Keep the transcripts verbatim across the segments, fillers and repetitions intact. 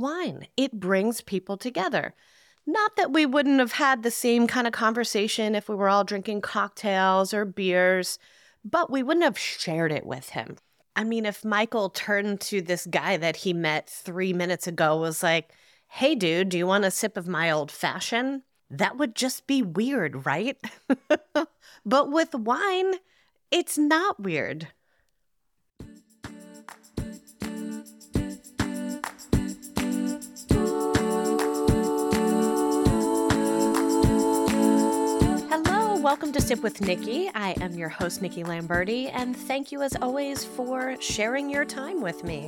wine. It brings people together. Not that we wouldn't have had the same kind of conversation if we were all drinking cocktails or beers, but we wouldn't have shared it with him. I mean, if Michael turned to this guy that he met three minutes ago was like, hey, dude, do you want a sip of my old fashioned? That would just be weird, right? But with wine, it's not weird. Hello, welcome to Sip with Nikki. I am your host, Nikki Lamberti, and thank you as always for sharing your time with me.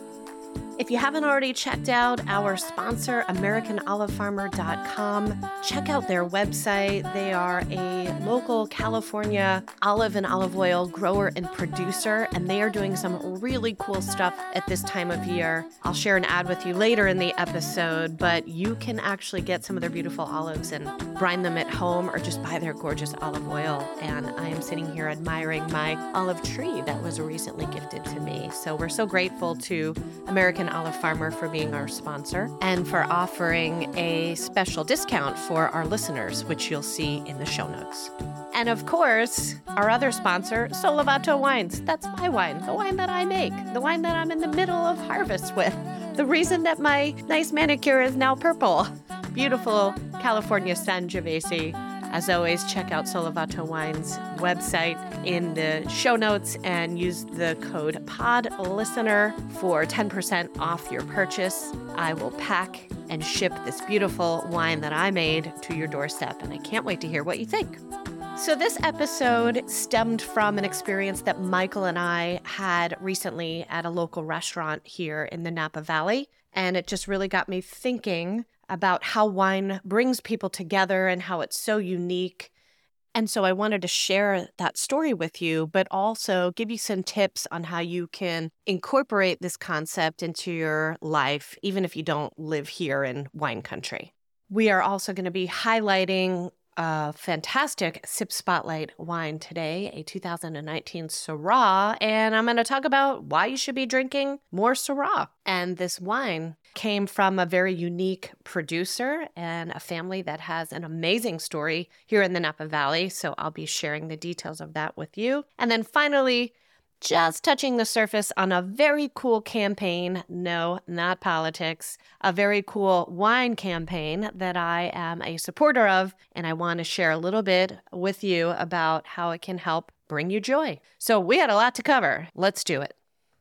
If you haven't already checked out our sponsor, American Olive Farmer dot com, check out their website. They are a local California olive and olive oil grower and producer, and they are doing some really cool stuff at this time of year. I'll share an ad with you later in the episode, but you can actually get some of their beautiful olives and brine them at home or just buy their gorgeous olive oil. And I am sitting here admiring my olive tree that was recently gifted to me. So we're so grateful to American Olive Farmer for being our sponsor and for offering a special discount for our listeners, which you'll see in the show notes. And of course, our other sponsor, Solavato Wines. That's my wine, the wine that I make, the wine that I'm in the middle of harvest with. The reason that my nice manicure is now purple. Beautiful California Sangiovese. As always, check out Solavato Wine's website in the show notes and use the code PODLISTENER for ten percent off your purchase. I will pack and ship this beautiful wine that I made to your doorstep, and I can't wait to hear what you think. So this episode stemmed from an experience that Michael and I had recently at a local restaurant here in the Napa Valley, and it just really got me thinking about how wine brings people together and how it's so unique. And so I wanted to share that story with you, but also give you some tips on how you can incorporate this concept into your life, even if you don't live here in wine country. We are also going to be highlighting a fantastic Sip Spotlight wine today, a two thousand nineteen Syrah, and I'm going to talk about why you should be drinking more Syrah. And this wine came from a very unique producer and a family that has an amazing story here in the Napa Valley, so I'll be sharing the details of that with you. And then finally, just touching the surface on a very cool campaign, no, not politics, a very cool wine campaign that I am a supporter of, and I want to share a little bit with you about how it can help bring you joy. So we had a lot to cover. Let's do it.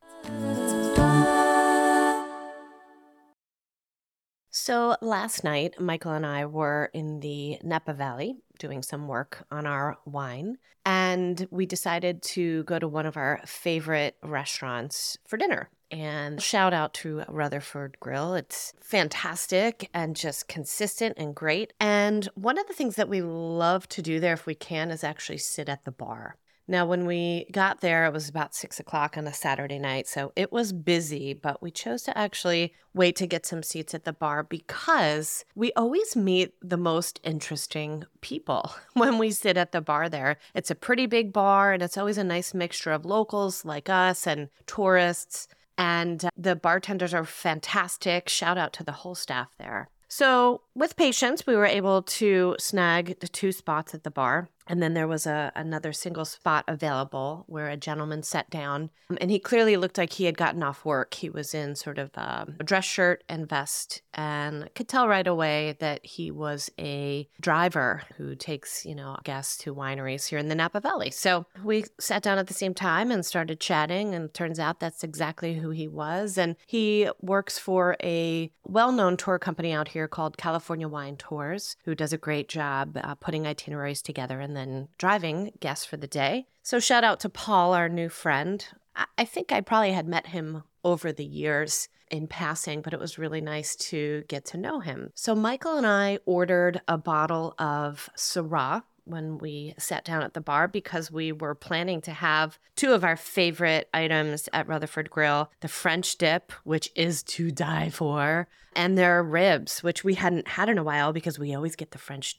So last night, Michael and I were in the Napa Valley doing some work on our wine, and we decided to go to one of our favorite restaurants for dinner. And shout out to Rutherford Grill. It's fantastic and just consistent and great. And one of the things that we love to do there if we can is actually sit at the bar. Now, when we got there, it was about six o'clock on a Saturday night, so it was busy, but we chose to actually wait to get some seats at the bar because we always meet the most interesting people when we sit at the bar there. It's a pretty big bar, and it's always a nice mixture of locals like us and tourists, and the bartenders are fantastic. Shout out to the whole staff there. So with patience, we were able to snag the two spots at the bar. And then there was a another single spot available where a gentleman sat down. And he clearly looked like he had gotten off work. He was in sort of um, a dress shirt and vest. And I could tell right away that he was a driver who takes, you know, guests to wineries here in the Napa Valley. So we sat down at the same time and started chatting. And it turns out that's exactly who he was. And he works for a well-known tour company out here called California Wine Tours, who does a great job uh, putting itineraries together and then driving guests for the day. So shout out to Paul, our new friend. I, I think I probably had met him over the years in passing, but it was really nice to get to know him. So Michael and I ordered a bottle of Syrah when we sat down at the bar because we were planning to have two of our favorite items at Rutherford Grill, the French dip, which is to die for, and their ribs, which we hadn't had in a while because we always get the French dip.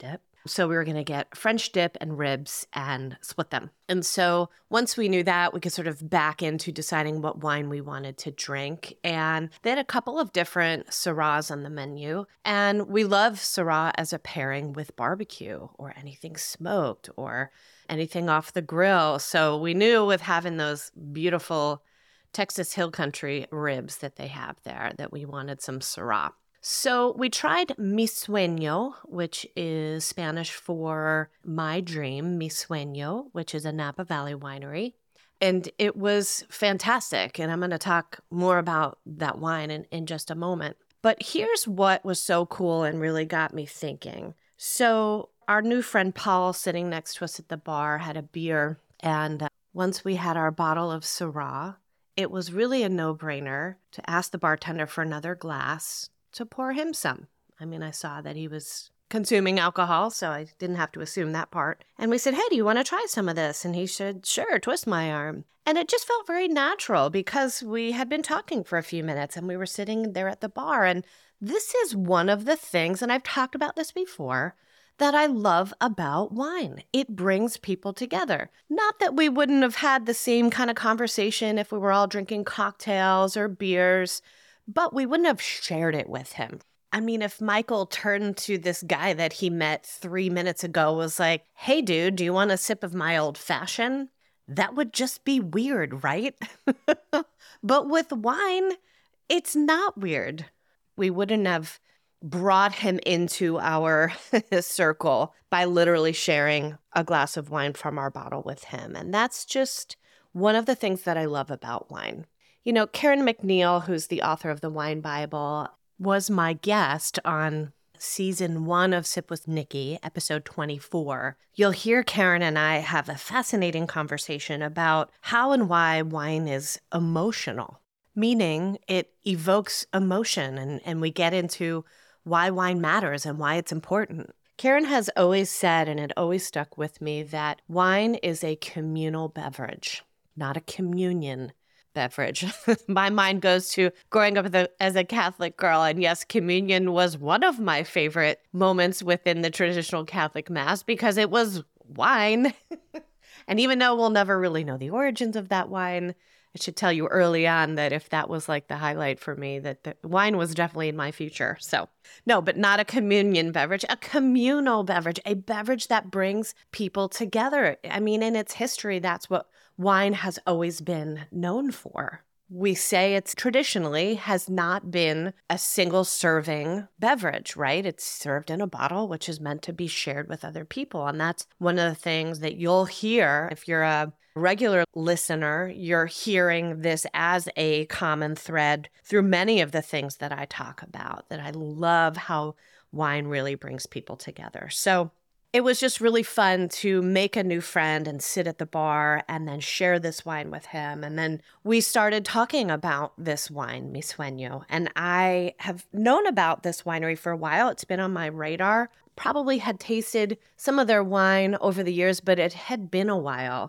So we were going to get French dip and ribs and split them. And so once we knew that, we could sort of back into deciding what wine we wanted to drink. And they had a couple of different Syrahs on the menu. And we love Syrah as a pairing with barbecue or anything smoked or anything off the grill. So we knew with having those beautiful Texas Hill Country ribs that they have there that we wanted some Syrah. So we tried Mi Sueño, which is Spanish for my dream, Mi Sueño, which is a Napa Valley winery. And it was fantastic. And I'm going to talk more about that wine in, in just a moment. But here's what was so cool and really got me thinking. So our new friend Paul sitting next to us at the bar had a beer. And uh, once we had our bottle of Syrah, it was really a no-brainer to ask the bartender for another glass to pour him some. I mean, I saw that he was consuming alcohol, so I didn't have to assume that part. And we said, hey, do you want to try some of this? And he said, sure, twist my arm. And it just felt very natural because we had been talking for a few minutes and we were sitting there at the bar. And this is one of the things, and I've talked about this before, that I love about wine. It brings people together. Not that we wouldn't have had the same kind of conversation if we were all drinking cocktails or beers, but we wouldn't have shared it with him. I mean, if Michael turned to this guy that he met three minutes ago was like, hey, dude, do you want a sip of my old fashioned? That would just be weird, right? But with wine, it's not weird. We wouldn't have brought him into our circle by literally sharing a glass of wine from our bottle with him. And that's just one of the things that I love about wine. You know, Karen McNeil, who's the author of the Wine Bible, was my guest on season one of Sip with Nikki, episode twenty-four. You'll hear Karen and I have a fascinating conversation about how and why wine is emotional, meaning it evokes emotion, and, and we get into why wine matters and why it's important. Karen has always said, and it always stuck with me, that wine is a communal beverage, not a communion beverage. My mind goes to growing up as a Catholic girl, and yes, communion was one of my favorite moments within the traditional Catholic Mass because it was wine. And even though we'll never really know the origins of that wine, I should tell you early on that if that was like the highlight for me, that the wine was definitely in my future. So no, but not a communion beverage, a communal beverage, a beverage that brings people together. I mean, in its history, that's what wine has always been known for. We say it's traditionally has not been a single serving beverage, right? It's served in a bottle, which is meant to be shared with other people. And that's one of the things that you'll hear if you're a regular listener, you're hearing this as a common thread through many of the things that I talk about, that I love how wine really brings people together. So it was just really fun to make a new friend and sit at the bar and then share this wine with him. And then we started talking about this wine, Mi Sueño. And I have known about this winery for a while. It's been on my radar. Probably had tasted some of their wine over the years, but it had been a while.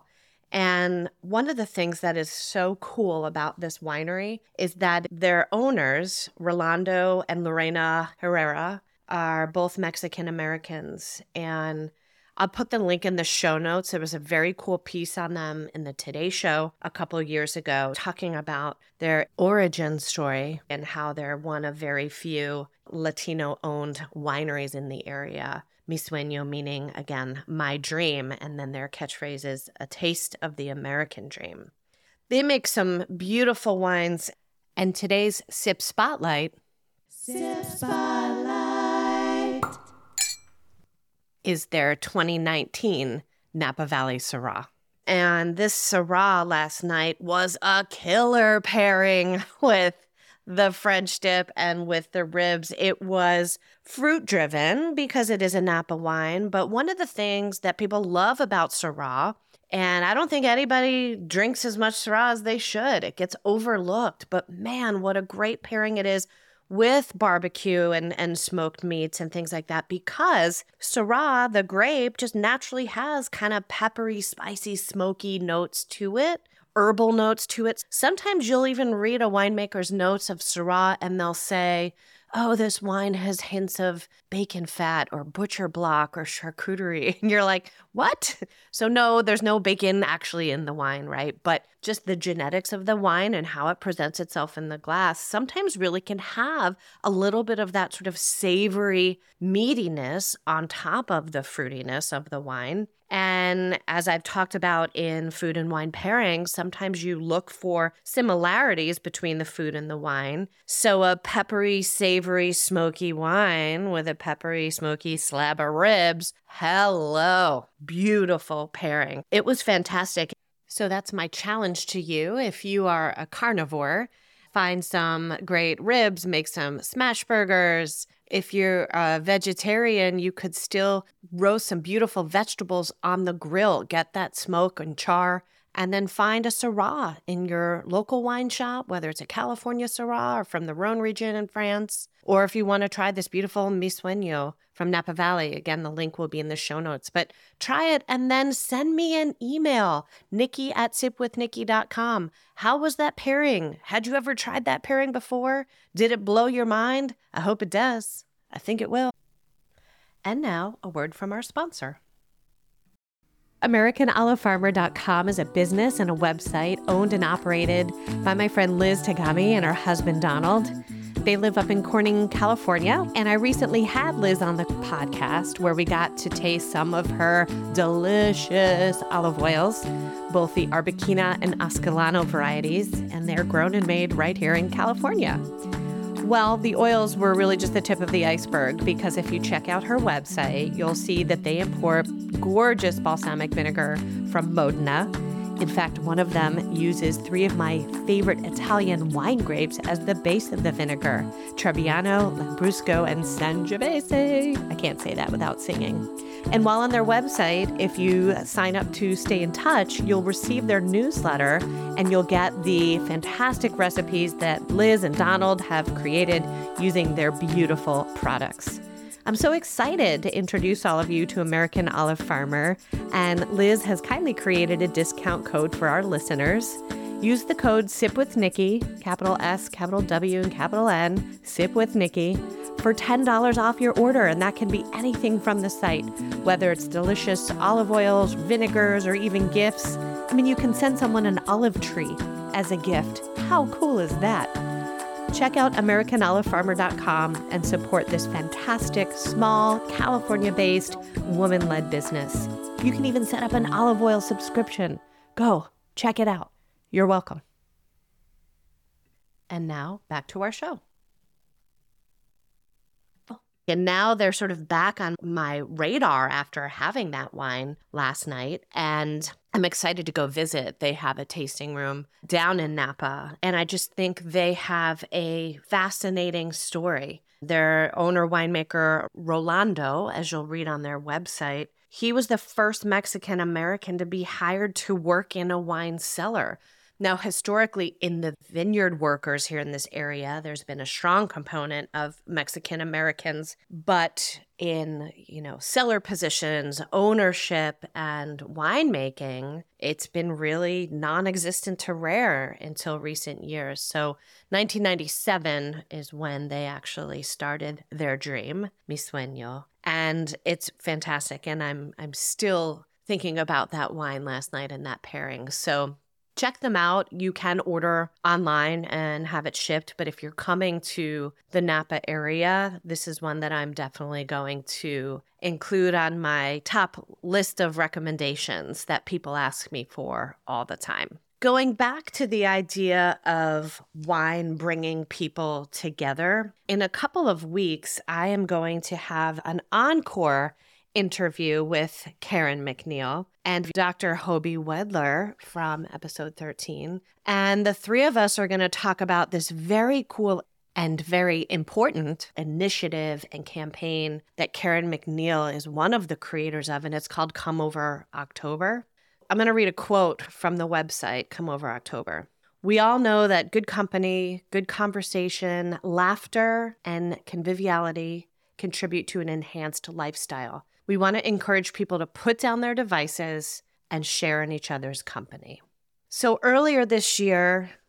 And one of the things that is so cool about this winery is that their owners, Rolando and Lorena Herrera, are both Mexican Americans. And I'll put the link in the show notes. There was a very cool piece on them in the Today Show a couple of years ago talking about their origin story and how they're one of very few Latino-owned wineries in the area. Mi Sueño meaning, again, my dream, and then their catchphrase is a taste of the American dream. They make some beautiful wines, and today's Sip Spotlight, Sip Spotlight, is their twenty nineteen Napa Valley Syrah. And this Syrah last night was a killer pairing with the French dip and with the ribs. It was fruit-driven because it is a Napa wine, but one of the things that people love about Syrah, and I don't think anybody drinks as much Syrah as they should. It gets overlooked, but man, what a great pairing it is with barbecue and, and smoked meats and things like that, because Syrah, the grape, just naturally has kind of peppery, spicy, smoky notes to it, herbal notes to it. Sometimes you'll even read a winemaker's notes of Syrah and they'll say oh, this wine has hints of bacon fat or butcher block or charcuterie. And you're like, what? So no, there's no bacon actually in the wine, right? But just the genetics of the wine and how it presents itself in the glass sometimes really can have a little bit of that sort of savory meatiness on top of the fruitiness of the wine. And as I've talked about in food and wine pairings, sometimes you look for similarities between the food and the wine. So a peppery, savory, smoky wine with a peppery, smoky slab of ribs, hello, beautiful pairing. It was fantastic. So that's my challenge to you. If you are a carnivore, find some great ribs, make some smash burgers. If you're a vegetarian, you could still roast some beautiful vegetables on the grill, get that smoke and char, and then find a Syrah in your local wine shop, whether it's a California Syrah or from the Rhone region in France. Or if you want to try this beautiful Mi Sueño from Napa Valley, again, the link will be in the show notes. But try it and then send me an email, Nikki at sip with nikki dot com. How was that pairing? Had you ever tried that pairing before? Did it blow your mind? I hope it does. I think it will. And now, a word from our sponsor. American Olive Farmer dot com is a business and a website owned and operated by my friend Liz Tagami and her husband Donald. They live up in Corning, California, and I recently had Liz on the podcast where we got to taste some of her delicious olive oils, both the Arbequina and Ascolano varieties, and they're grown and made right here in California. Well, the oils were really just the tip of the iceberg because if you check out her website, you'll see that they import gorgeous balsamic vinegar from Modena. In fact, one of them uses three of my favorite Italian wine grapes as the base of the vinegar, Trebbiano, Lambrusco, and Sangiovese. I can't say that without singing. And while on their website, if you sign up to stay in touch, you'll receive their newsletter and you'll get the fantastic recipes that Liz and Donald have created using their beautiful products. I'm so excited to introduce all of you to American Olive Farmer, and Liz has kindly created a discount code for our listeners. Use the code SIPWITHNIKKI, capital S, capital W, and capital N, SIPWITHNIKKI, for ten dollars off your order, and that can be anything from the site, whether it's delicious olive oils, vinegars, or even gifts. I mean, you can send someone an olive tree as a gift. How cool is that? Check out American Olive Farmer dot com and support this fantastic, small, California-based, woman-led business. You can even set up an olive oil subscription. Go, check it out. You're welcome. And now, back to our show. And now they're sort of back on my radar after having that wine last night. And I'm excited to go visit. They have a tasting room down in Napa. And I just think they have a fascinating story. Their owner, winemaker Rolando, as you'll read on their website, he was the first Mexican American to be hired to work in a wine cellar. Now, historically, in the vineyard workers here in this area, there's been a strong component of Mexican Americans, but in, you know, cellar positions, ownership, and winemaking, it's been really non-existent to rare until recent years. So nineteen ninety-seven is when they actually started their dream, Mi Sueño, and it's fantastic. And I'm I'm still thinking about that wine last night and that pairing. So check them out. You can order online and have it shipped, but if you're coming to the Napa area, this is one that I'm definitely going to include on my top list of recommendations that people ask me for all the time. Going back to the idea of wine bringing people together, in a couple of weeks, I am going to have an encore interview with Karen McNeil and Doctor Hobie Wedler from episode thirteen. And the three of us are going to talk about this very cool and very important initiative and campaign that Karen McNeil is one of the creators of, and it's called Come Over October. I'm going to read a quote from the website, Come Over October. We all know that good company, good conversation, laughter, and conviviality contribute to an enhanced lifestyle. We want to encourage people to put down their devices and share in each other's company. So earlier this year,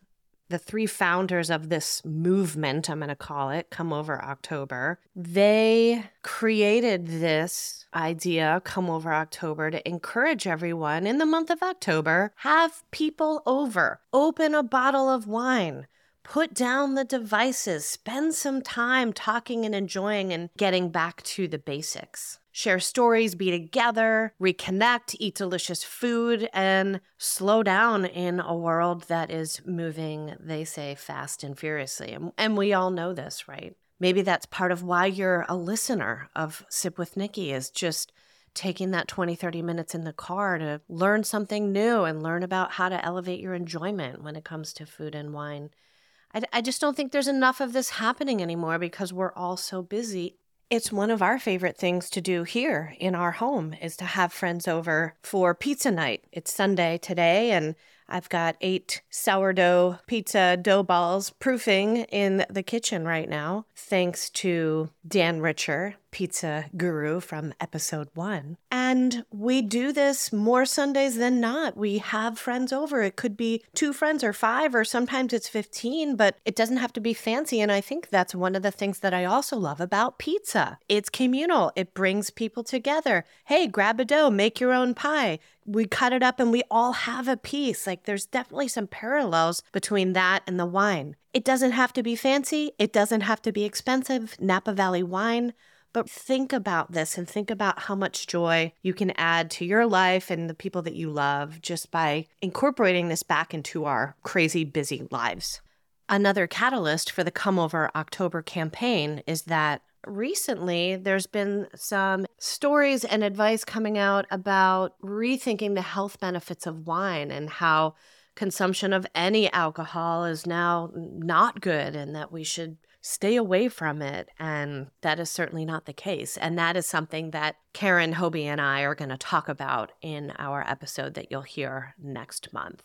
the three founders of this movement, I'm going to call it, Come Over October, they created this idea, Come Over October, to encourage everyone in the month of October, have people over, open a bottle of wine, put down the devices, spend some time talking and enjoying and getting back to the basics. Share stories, be together, reconnect, eat delicious food, and slow down in a world that is moving, they say, fast and furiously. And, and we all know this, right? Maybe that's part of why you're a listener of Sip with Nikki, is just taking that twenty, thirty minutes in the car to learn something new and learn about how to elevate your enjoyment when it comes to food and wine. I, I just don't think there's enough of this happening anymore because we're all so busy. It's one of our favorite things to do here in our home is to have friends over for pizza night. It's Sunday today, and I've got eight sourdough pizza dough balls proofing in the kitchen right now, thanks to Dan Richer, pizza guru from episode one. And we do this more Sundays than not. We have friends over. It could be two friends or five, or sometimes it's fifteen, but it doesn't have to be fancy. And I think that's one of the things that I also love about pizza. It's communal. It brings people together. Hey, grab a dough, make your own pie. We cut it up and we all have a piece. Like, there's definitely some parallels between that and the wine. It doesn't have to be fancy. It doesn't have to be expensive. Napa Valley wine. But think about this and think about how much joy you can add to your life and the people that you love just by incorporating this back into our crazy busy lives. Another catalyst for the Come Over October campaign is that recently there's been some stories and advice coming out about rethinking the health benefits of wine and how consumption of any alcohol is now not good and that we should stay away from it. And that is certainly not the case. And that is something that Karen Hobie and I are going to talk about in our episode that you'll hear next month.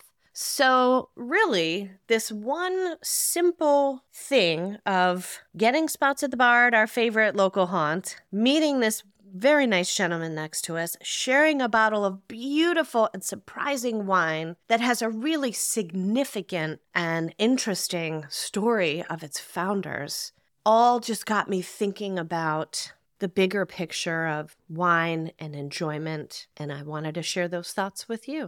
So really, this one simple thing of getting spots at the bar at our favorite local haunt, meeting this very nice gentleman next to us, sharing a bottle of beautiful and surprising wine that has a really significant and interesting story of its founders, all just got me thinking about the bigger picture of wine and enjoyment, and I wanted to share those thoughts with you.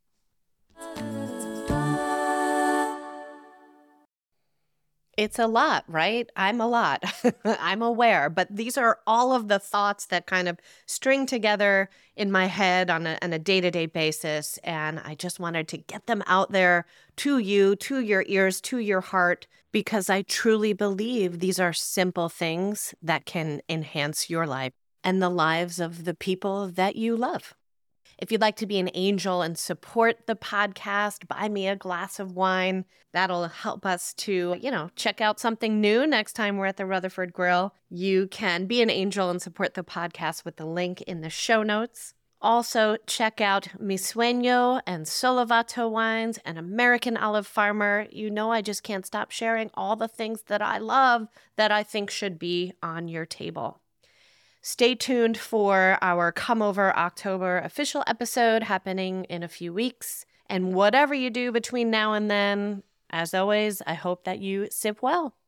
It's a lot, right? I'm a lot. I'm aware, but these are all of the thoughts that kind of string together in my head on a, on a day-to-day basis, and I just wanted to get them out there to you, to your ears, to your heart, because I truly believe these are simple things that can enhance your life and the lives of the people that you love. If you'd like to be an angel and support the podcast, buy me a glass of wine. That'll help us to, you know, check out something new next time we're at the Rutherford Grill. You can be an angel and support the podcast with the link in the show notes. Also, check out Mi Sueño and Solovato wines and American Olive Farmer. You know I just can't stop sharing all the things that I love that I think should be on your table. Stay tuned for our Come Over October official episode happening in a few weeks. And whatever you do between now and then, as always, I hope that you sip well.